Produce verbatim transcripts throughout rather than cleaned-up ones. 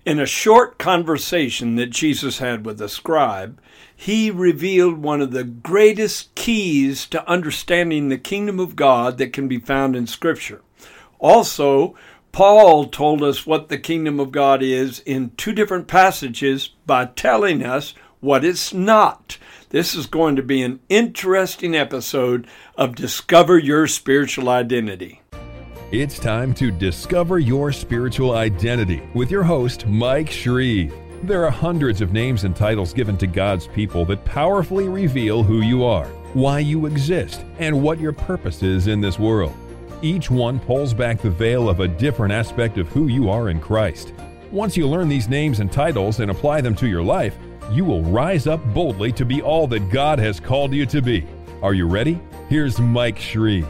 In a short conversation that Jesus had with a scribe, he revealed one of the greatest keys to understanding the kingdom of God that can be found in Scripture. Also, Paul told us what the kingdom of God is in two different passages by telling us what it's not. This is going to be an interesting episode of Discover Your Spiritual Identity. It's time to discover your spiritual identity with your host, Mike Shreve. There are hundreds of names and titles given to God's people that powerfully reveal who you are, why you exist, and what your purpose is in this world. Each one pulls back the veil of a different aspect of who you are in Christ. Once you learn these names and titles and apply them to your life, you will rise up boldly to be all that God has called you to be. Are you ready? Here's Mike Shreve.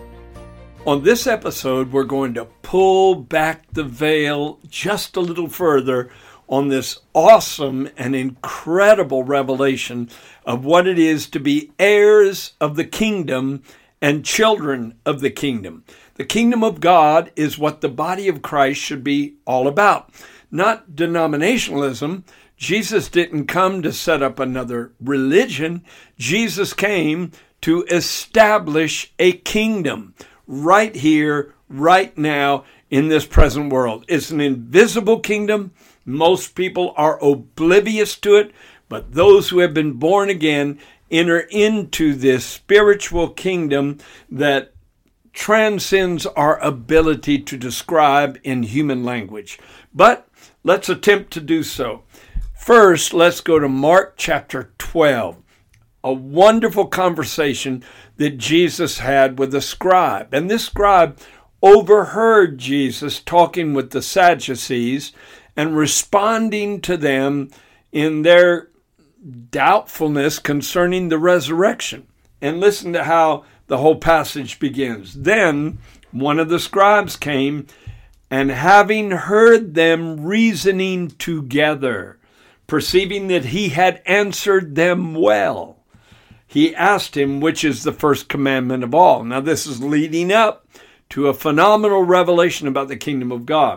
On this episode, we're going to pull back the veil just a little further on this awesome and incredible revelation of what it is to be heirs of the kingdom and children of the kingdom. The kingdom of God is what the body of Christ should be all about, not denominationalism. Jesus didn't come to set up another religion. Jesus came to establish a kingdom right here, right now, in this present world. It's an invisible kingdom. Most people are oblivious to it, but those who have been born again enter into this spiritual kingdom that transcends our ability to describe in human language. But let's attempt to do so. First, let's go to Mark chapter twelve, a wonderful conversation that Jesus had with a scribe. And this scribe overheard Jesus talking with the Sadducees and responding to them in their doubtfulness concerning the resurrection. And listen to how the whole passage begins. Then one of the scribes came, and having heard them reasoning together, perceiving that he had answered them well, he asked him, which is the first commandment of all. Now this is leading up to a phenomenal revelation about the kingdom of God.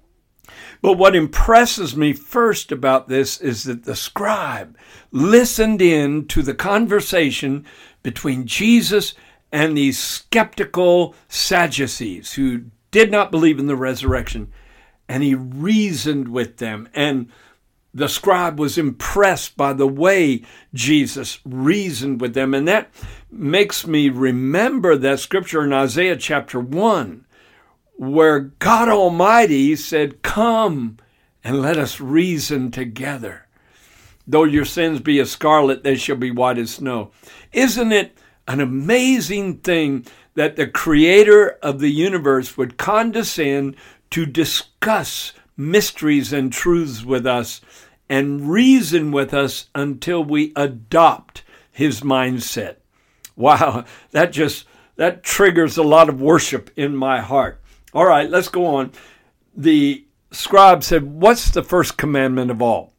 But what impresses me first about this is that the scribe listened in to the conversation between Jesus and these skeptical Sadducees who did not believe in the resurrection. And he reasoned with them. And the scribe was impressed by the way Jesus reasoned with them. And that makes me remember that scripture in Isaiah chapter one, where God Almighty said, "Come and let us reason together. Though your sins be as scarlet, they shall be white as snow." Isn't it an amazing thing that the creator of the universe would condescend to discuss mysteries and truths with us and reason with us until we adopt his mindset? Wow, that just, that triggers a lot of worship in my heart. All right, let's go on. The scribe said, "What's the first commandment of all?"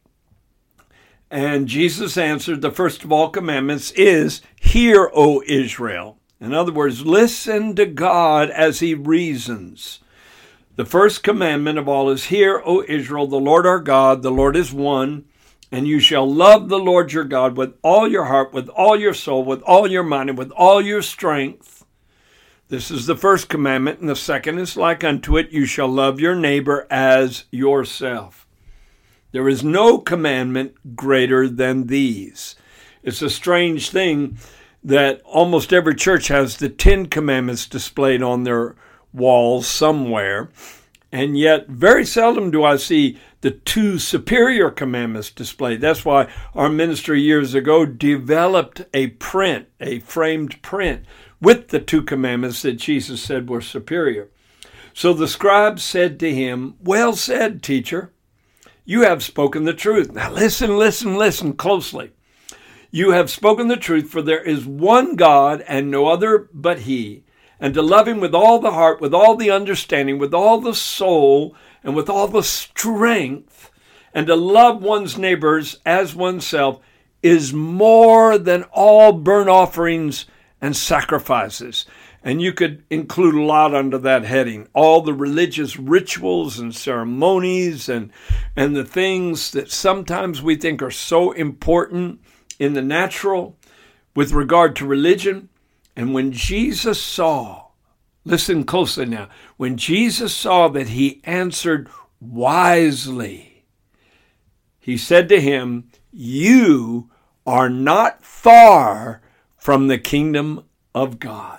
And Jesus answered, "The first of all commandments is, Hear, O Israel." In other words, listen to God as he reasons. The first commandment of all is, "Hear, O Israel, the Lord our God, the Lord is one, and you shall love the Lord your God with all your heart, with all your soul, with all your mind, and with all your strength." This is the first commandment, and the second is like unto it, "You shall love your neighbor as yourself." There is no commandment greater than these. It's a strange thing that almost every church has the Ten Commandments displayed on their walls somewhere, and yet very seldom do I see the two superior commandments displayed. That's why our ministry years ago developed a print, a framed print, with the two commandments that Jesus said were superior. So the scribe said to him, "Well said, teacher. You have spoken the truth." Now listen, listen, listen closely. "You have spoken the truth, for there is one God and no other but he. And to love him with all the heart, with all the understanding, with all the soul, and with all the strength, and to love one's neighbors as oneself is more than all burnt offerings and sacrifices." And you could include a lot under that heading. All the religious rituals and ceremonies and, and the things that sometimes we think are so important in the natural with regard to religion. And when Jesus saw, listen closely now, when Jesus saw that he answered wisely, he said to him, "You are not far from the kingdom of God."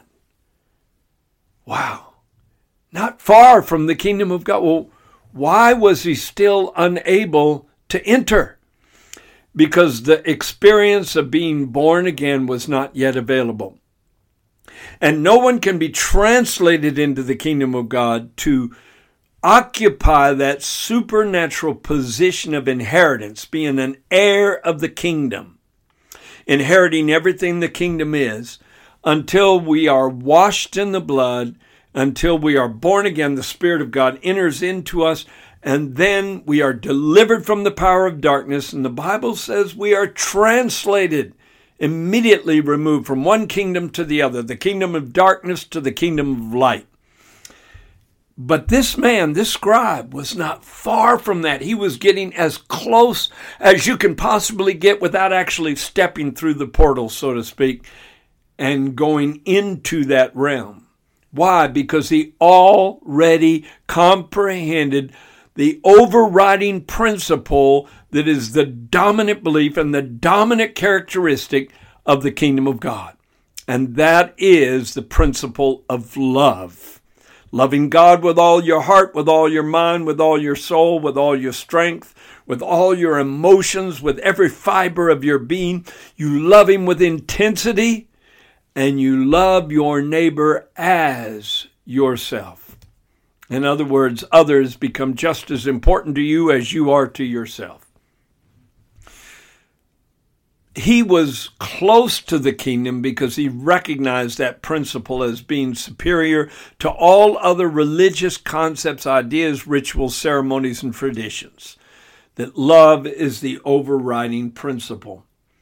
Wow. Not far from the kingdom of God. Well, why was he still unable to enter? Because the experience of being born again was not yet available. And no one can be translated into the kingdom of God to occupy that supernatural position of inheritance, being an heir of the kingdom, inheriting everything the kingdom is, until we are washed in the blood, until we are born again, the Spirit of God enters into us, and then we are delivered from the power of darkness. And the Bible says we are translated, immediately removed from one kingdom to the other, the kingdom of darkness to the kingdom of light. But this man, this scribe, was not far from that. He was getting as close as you can possibly get without actually stepping through the portal, so to speak, and going into that realm. Why? Because he already comprehended the overriding principle that is the dominant belief and the dominant characteristic of the kingdom of God. And that is the principle of love. Loving God with all your heart, with all your mind, with all your soul, with all your strength, with all your emotions, with every fiber of your being. You love him with intensity, and you love your neighbor as yourself. In other words, others become just as important to you as you are to yourself. He was close to the kingdom because he recognized that principle as being superior to all other religious concepts, ideas, rituals, ceremonies, and traditions. That love is the overriding principle.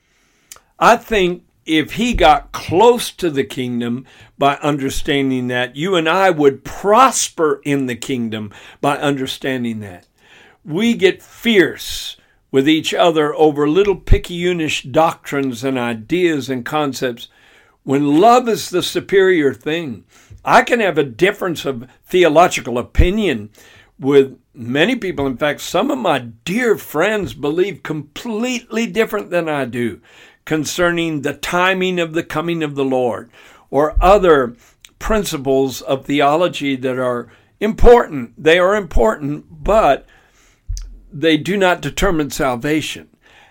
I think if he got close to the kingdom by understanding that, you and I would prosper in the kingdom by understanding that. We get fierce with each other over little picayunish doctrines and ideas and concepts when love is the superior thing. I can have a difference of theological opinion with many people. In fact, some of my dear friends believe completely different than I do concerning the timing of the coming of the Lord, or other principles of theology that are important. They are important, but they do not determine salvation.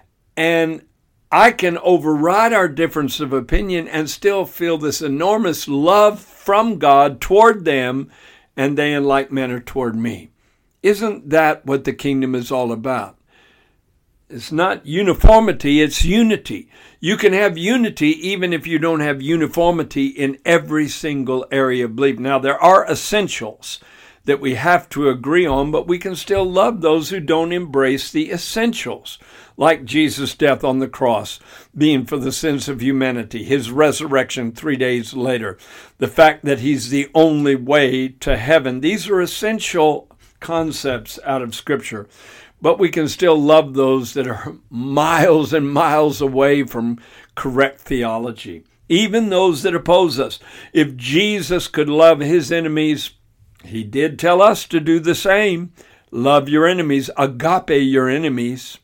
And I can override our difference of opinion and still feel this enormous love from God toward them, and they in like manner toward me. Isn't that what the kingdom is all about? It's not uniformity, it's unity. You can have unity even if you don't have uniformity in every single area of belief. Now, there are essentials that we have to agree on, but we can still love those who don't embrace the essentials, like Jesus' death on the cross being for the sins of humanity, his resurrection three days later, the fact that he's the only way to heaven. These are essential concepts out of Scripture. But we can still love those that are miles and miles away from correct theology, even those that oppose us. If Jesus could love his enemies, he did tell us to do the same. Love your enemies, agape your enemies.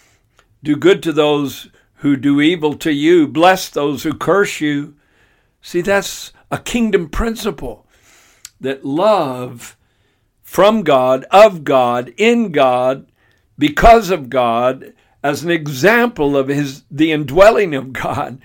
Do good to those who do evil to you. Bless those who curse you. See, that's a kingdom principle, that love from God, of God, in God, because of God, as an example of his the indwelling of God,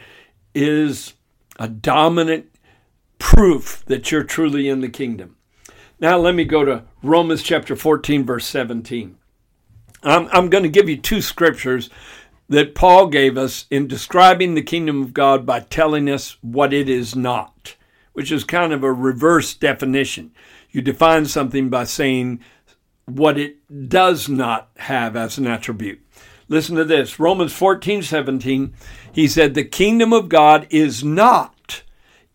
is a dominant proof that you're truly in the kingdom. Now let me go to Romans chapter fourteen, verse seventeen. I'm, I'm going to give you two scriptures that Paul gave us in describing the kingdom of God by telling us what it is not, which is kind of a reverse definition. You define something by saying what it does not have as an attribute. Listen to this. Romans fourteen seventeen, he said, the kingdom of God is not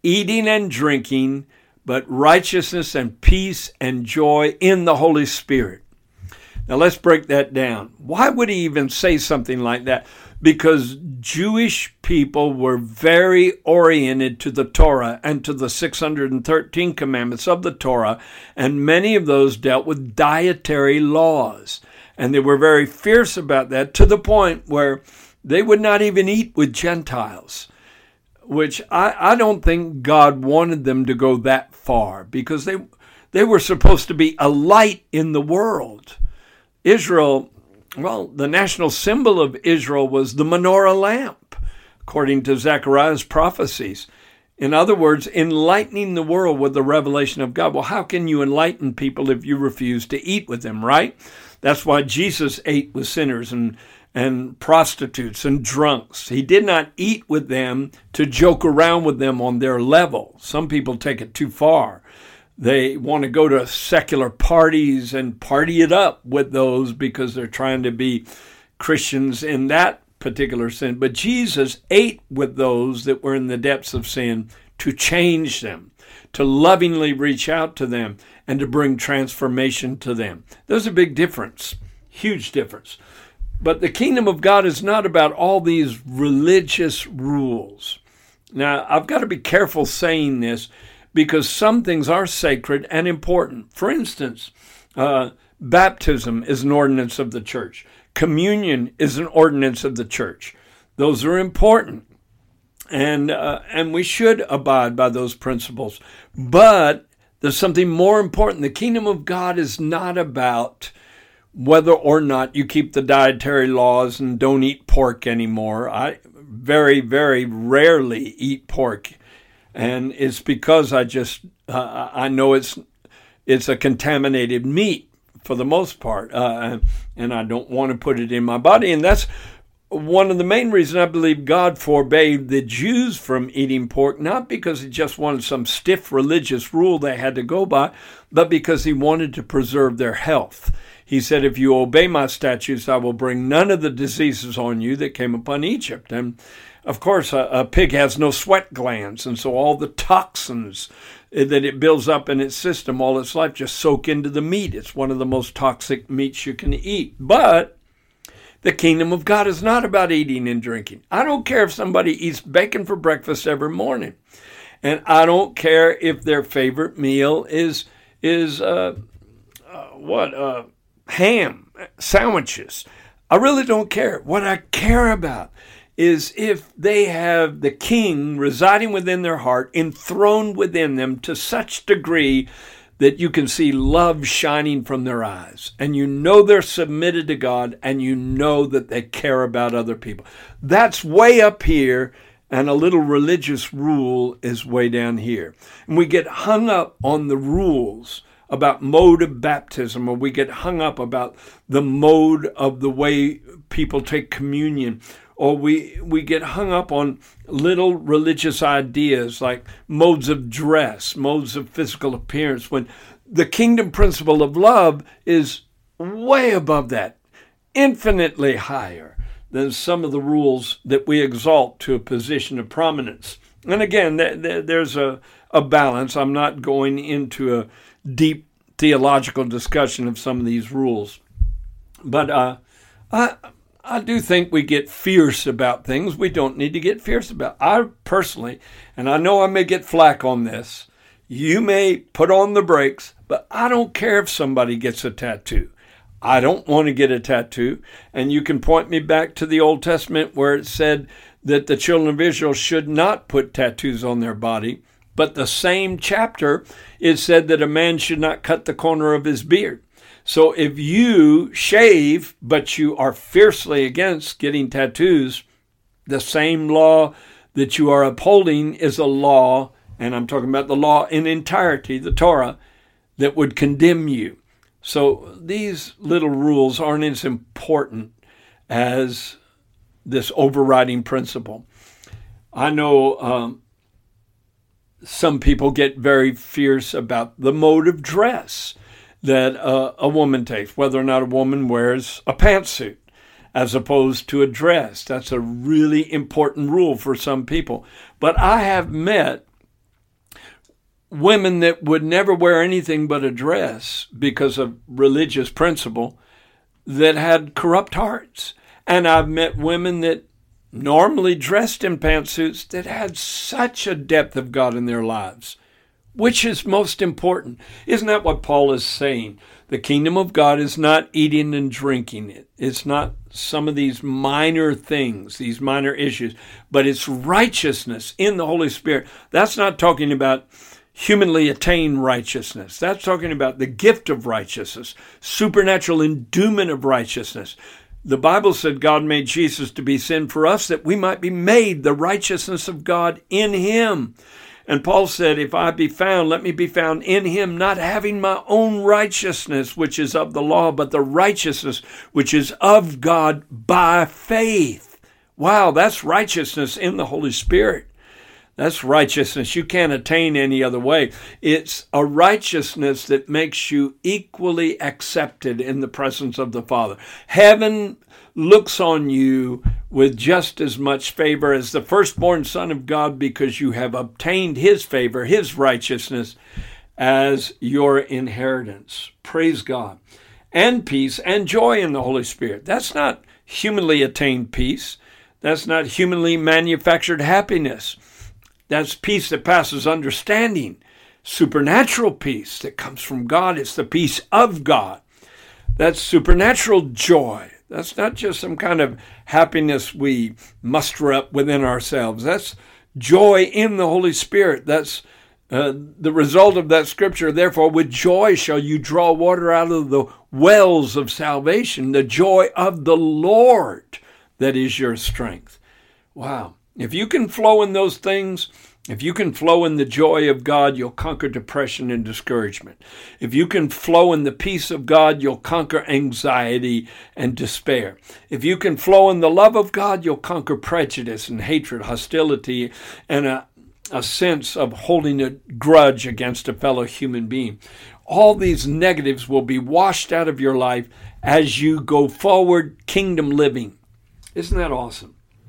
eating and drinking, but righteousness and peace and joy in the Holy Spirit. Now let's break that down. Why would he even say something like that? Because Jewish people were very oriented to the Torah and to the six hundred thirteen commandments of the Torah, and many of those dealt with dietary laws. And they were very fierce about that, to the point where they would not even eat with Gentiles, which I, I don't think God wanted them to go that far, because they they were supposed to be a light in the world. Israel, well, the national symbol of Israel was the menorah lamp, according to Zechariah's prophecies. In other words, enlightening the world with the revelation of God. Well, how can you enlighten people if you refuse to eat with them, right? That's why Jesus ate with sinners and, and prostitutes and drunks. He did not eat with them to joke around with them on their level. Some people take it too far. They want to go to secular parties and party it up with those because they're trying to be Christians in that particular sin. But Jesus ate with those that were in the depths of sin to change them, to lovingly reach out to them, and to bring transformation to them. There's a big difference, huge difference. But the kingdom of God is not about all these religious rules. Now, I've got to be careful saying this, because some things are sacred and important. For instance, uh, baptism is an ordinance of the church. Communion is an ordinance of the church. Those are important, and uh, and we should abide by those principles. But there's something more important. The kingdom of God is not about whether or not you keep the dietary laws and don't eat pork anymore. I very, very rarely eat pork. And it's because I just, uh, I know it's it's a contaminated meat for the most part, uh, and I don't want to put it in my body. And that's one of the main reasons I believe God forbade the Jews from eating pork, not because he just wanted some stiff religious rule they had to go by, but because he wanted to preserve their health. He said, if you obey my statutes, I will bring none of the diseases on you that came upon Egypt. And of course, a, a pig has no sweat glands, and so all the toxins that it builds up in its system all its life just soak into the meat. It's one of the most toxic meats you can eat. But the kingdom of God is not about eating and drinking. I don't care if somebody eats bacon for breakfast every morning, and I don't care if their favorite meal is is uh, uh, what uh, ham sandwiches. I really don't care. What I care about is if they have the king residing within their heart, enthroned within them to such degree that you can see love shining from their eyes, and you know they're submitted to God, and you know that they care about other people. That's way up here, and a little religious rule is way down here. And we get hung up on the rules about mode of baptism, or we get hung up about the mode of the way people take communion, or we we get hung up on little religious ideas like modes of dress, modes of physical appearance, when the kingdom principle of love is way above that, infinitely higher than some of the rules that we exalt to a position of prominence. And again, there's a, a balance. I'm not going into a deep theological discussion of some of these rules. But uh, I... I do think we get fierce about things we don't need to get fierce about. I personally, and I know I may get flack on this, you may put on the brakes, but I don't care if somebody gets a tattoo. I don't want to get a tattoo. And you can point me back to the Old Testament where it said that the children of Israel should not put tattoos on their body. But the same chapter, it said that a man should not cut the corner of his beard. So if you shave, but you are fiercely against getting tattoos, the same law that you are upholding is a law, and I'm talking about the law in entirety, the Torah, that would condemn you. So these little rules aren't as important as this overriding principle. I know um, some people get very fierce about the mode of dress that uh, a woman takes, whether or not a woman wears a pantsuit as opposed to a dress. That's a really important rule for some people. But I have met women that would never wear anything but a dress because of religious principle that had corrupt hearts. And I've met women that normally dressed in pantsuits that had such a depth of God in their lives. Which is most important? Isn't that what Paul is saying? The kingdom of God is not eating and drinking. It. It's not some of these minor things, these minor issues, but it's righteousness in the Holy Spirit. That's not talking about humanly attained righteousness. That's talking about the gift of righteousness, supernatural endowment of righteousness. The Bible said God made Jesus to be sin for us that we might be made the righteousness of God in him. And Paul said, if I be found, let me be found in him, not having my own righteousness, which is of the law, but the righteousness which is of God by faith. Wow, that's righteousness in the Holy Spirit. That's righteousness you can't attain any other way. It's a righteousness that makes you equally accepted in the presence of the Father. Heaven looks on you with just as much favor as the firstborn Son of God because you have obtained his favor, his righteousness as your inheritance. Praise God. And peace and joy in the Holy Spirit. That's not humanly attained peace. That's not humanly manufactured happiness. That's peace that passes understanding. Supernatural peace that comes from God. It's the peace of God. That's supernatural joy. That's not just some kind of happiness we muster up within ourselves. That's joy in the Holy Spirit. That's uh, the result of that scripture. Therefore, with joy shall you draw water out of the wells of salvation, the joy of the Lord that is your strength. Wow. If you can flow in those things, if you can flow in the joy of God, you'll conquer depression and discouragement. If you can flow in the peace of God, you'll conquer anxiety and despair. If you can flow in the love of God, you'll conquer prejudice and hatred, hostility, and a, a sense of holding a grudge against a fellow human being. All these negatives will be washed out of your life as you go forward kingdom living. Isn't that awesome?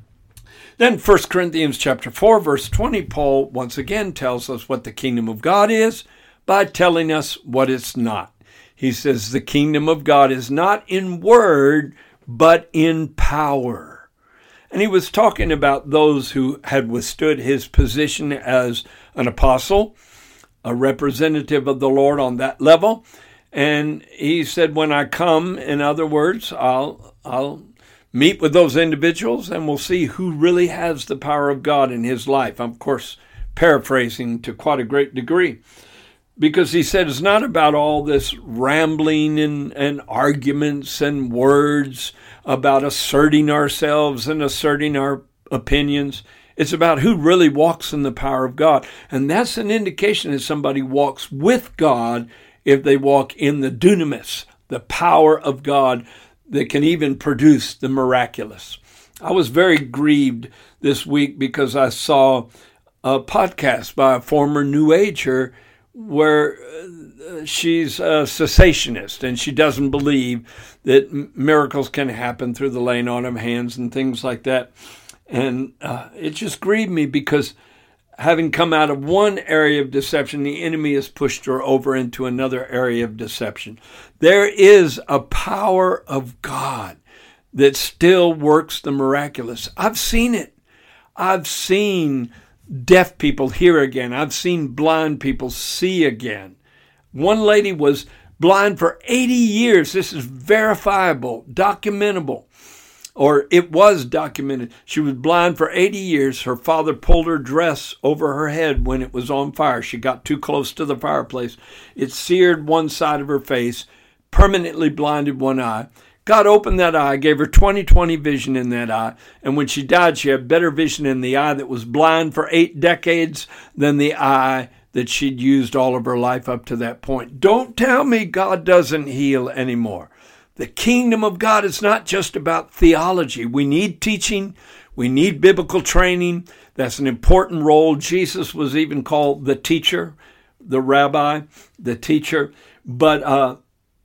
Then First Corinthians chapter four, verse twenty, Paul once again tells us what the kingdom of God is by telling us what it's not. He says the kingdom of God is not in word, but in power. And he was talking about those who had withstood his position as an apostle, a representative of the Lord on that level. And he said, when I come, in other words, I'll, I'll, meet with those individuals and we'll see who really has the power of God in his life. I'm, of course, paraphrasing to quite a great degree because he said it's not about all this rambling and, and arguments and words about asserting ourselves and asserting our opinions. It's about who really walks in the power of God. And that's an indication that somebody walks with God if they walk in the dunamis, the power of God that can even produce the miraculous. I was very grieved this week because I saw a podcast by a former New Ager where she's a cessationist and she doesn't believe that miracles can happen through the laying on of hands and things like that. And uh, it just grieved me because having come out of one area of deception, the enemy has pushed her over into another area of deception. There is a power of God that still works the miraculous. I've seen it. I've seen deaf people hear again. I've seen blind people see again. One lady was blind for eighty years. This is verifiable, documentable. Or it was documented. She was blind for eighty years. Her father pulled her dress over her head when it was on fire. She got too close to the fireplace. It seared one side of her face, permanently blinded one eye. God opened that eye, gave her twenty twenty vision in that eye. And when she died, she had better vision in the eye that was blind for eight decades than the eye that she'd used all of her life up to that point. Don't tell me God doesn't heal anymore. The kingdom of God is not just about theology. We need teaching. We need biblical training. That's an important role. Jesus was even called the teacher, the rabbi, the teacher. But uh,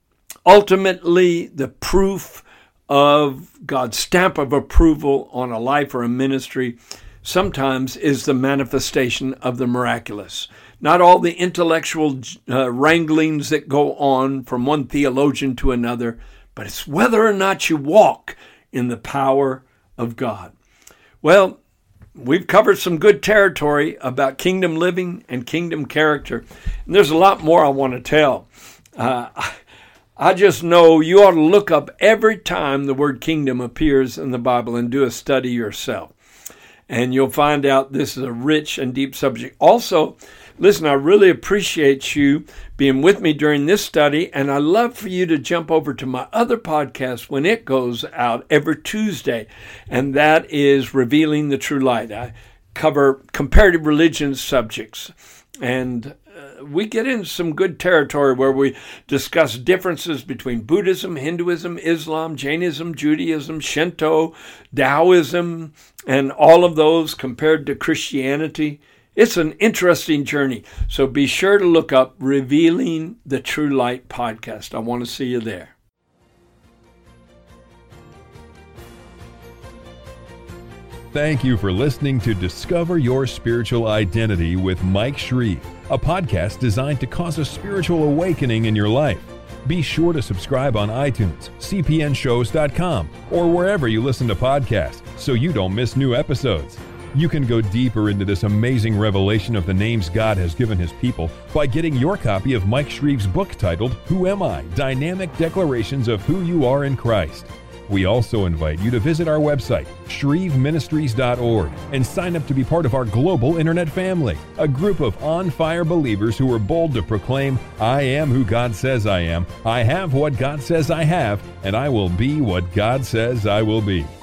ultimately, the proof of God's stamp of approval on a life or a ministry sometimes is the manifestation of the miraculous. not all the intellectual uh, wranglings that go on from one theologian to another, but it's whether or not you walk in the power of God. Well, we've covered some good territory about kingdom living and kingdom character, and there's a lot more I want to tell. Uh, I just know you ought to look up every time the word kingdom appears in the Bible and do a study yourself. And you'll find out this is a rich and deep subject. Also, listen, I really appreciate you being with me during this study, and I love for you to jump over to my other podcast when it goes out every Tuesday, and that is Revealing the True Light. I cover comparative religion subjects, and uh, we get in some good territory where we discuss differences between Buddhism, Hinduism, Islam, Jainism, Judaism, Shinto, Taoism, and all of those compared to Christianity. It's an interesting journey. So be sure to look up Revealing the True Light podcast. I want to see you there. Thank you for listening to Discover Your Spiritual Identity with Mike Shreve, a podcast designed to cause a spiritual awakening in your life. Be sure to subscribe on iTunes, c p n shows dot com, or wherever you listen to podcasts so you don't miss new episodes. You can go deeper into this amazing revelation of the names God has given His people by getting your copy of Mike Shreve's book titled, Who Am I? Dynamic Declarations of Who You Are in Christ. We also invite you to visit our website, shreve ministries dot org, and sign up to be part of our global internet family, a group of on-fire believers who are bold to proclaim, I am who God says I am, I have what God says I have, and I will be what God says I will be.